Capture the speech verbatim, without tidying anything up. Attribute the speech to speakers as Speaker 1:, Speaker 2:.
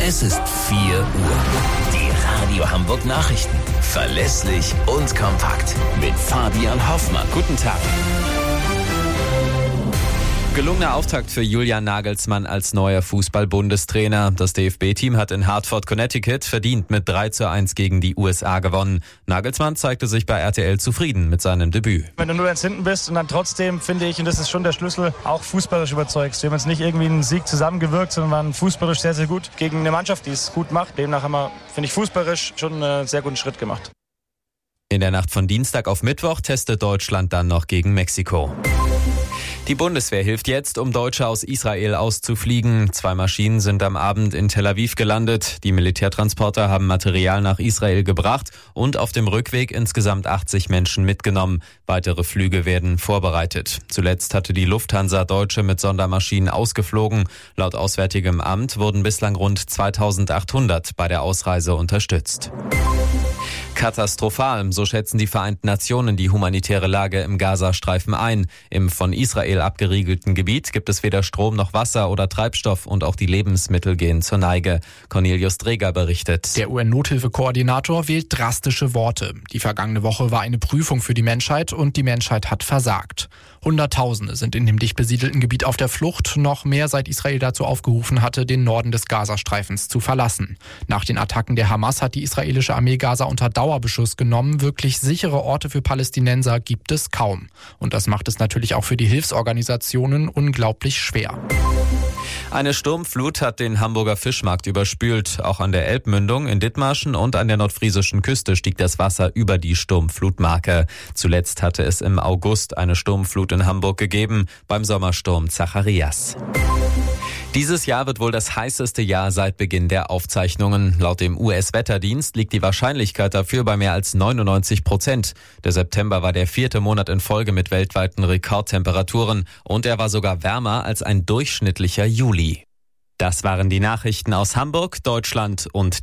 Speaker 1: Es ist vier Uhr. Die Radio Hamburg Nachrichten. Verlässlich und kompakt. Mit Fabian Hoffmann.
Speaker 2: Guten Tag. Gelungener Auftakt für Julian Nagelsmann als neuer Fußball-Bundestrainer. Das D F B-Team hat in Hartford, Connecticut verdient mit drei zu eins gegen die U S A gewonnen. Nagelsmann zeigte sich bei R T L zufrieden mit seinem Debüt.
Speaker 3: Wenn du nur eins hinten bist und dann trotzdem, finde ich, und das ist schon der Schlüssel, auch fußballerisch überzeugst. Wir haben jetzt nicht irgendwie einen Sieg zusammengewirkt, sondern waren fußballerisch sehr, sehr gut gegen eine Mannschaft, die es gut macht. Demnach haben wir, finde ich, fußballerisch schon einen sehr guten Schritt gemacht.
Speaker 2: In der Nacht von Dienstag auf Mittwoch testet Deutschland dann noch gegen Mexiko. Die Bundeswehr hilft jetzt, um Deutsche aus Israel auszufliegen. Zwei Maschinen sind am Abend in Tel Aviv gelandet. Die Militärtransporter haben Material nach Israel gebracht und auf dem Rückweg insgesamt achtzig Menschen mitgenommen. Weitere Flüge werden vorbereitet. Zuletzt hatte die Lufthansa Deutsche mit Sondermaschinen ausgeflogen. Laut Auswärtigem Amt wurden bislang rund zweitausendachthundert bei der Ausreise unterstützt. Katastrophal, so schätzen die Vereinten Nationen die humanitäre Lage im Gazastreifen ein. Im von Israel abgeriegelten Gebiet gibt es weder Strom noch Wasser oder Treibstoff und auch die Lebensmittel gehen zur Neige. Cornelius Dreger berichtet.
Speaker 4: Der U N-Nothilfekoordinator wählt drastische Worte. Die vergangene Woche war eine Prüfung für die Menschheit und die Menschheit hat versagt. Hunderttausende sind in dem dicht besiedelten Gebiet auf der Flucht, noch mehr seit Israel dazu aufgerufen hatte, den Norden des Gazastreifens zu verlassen. Nach den Attacken der Hamas hat die israelische Armee Gaza unter Dauerbeschuss genommen. Wirklich sichere Orte für Palästinenser gibt es kaum. Und das macht es natürlich auch für die Hilfsorganisationen unglaublich schwer.
Speaker 2: Eine Sturmflut hat den Hamburger Fischmarkt überspült. Auch an der Elbmündung in Dithmarschen und an der nordfriesischen Küste stieg das Wasser über die Sturmflutmarke. Zuletzt hatte es im August eine Sturmflut in Hamburg gegeben, beim Sommersturm Zacharias. Dieses Jahr wird wohl das heißeste Jahr seit Beginn der Aufzeichnungen. Laut dem U S-Wetterdienst liegt die Wahrscheinlichkeit dafür bei mehr als neunundneunzig Prozent. Der September war der vierte Monat in Folge mit weltweiten Rekordtemperaturen und er war sogar wärmer als ein durchschnittlicher Juli. Das waren die Nachrichten aus Hamburg, Deutschland und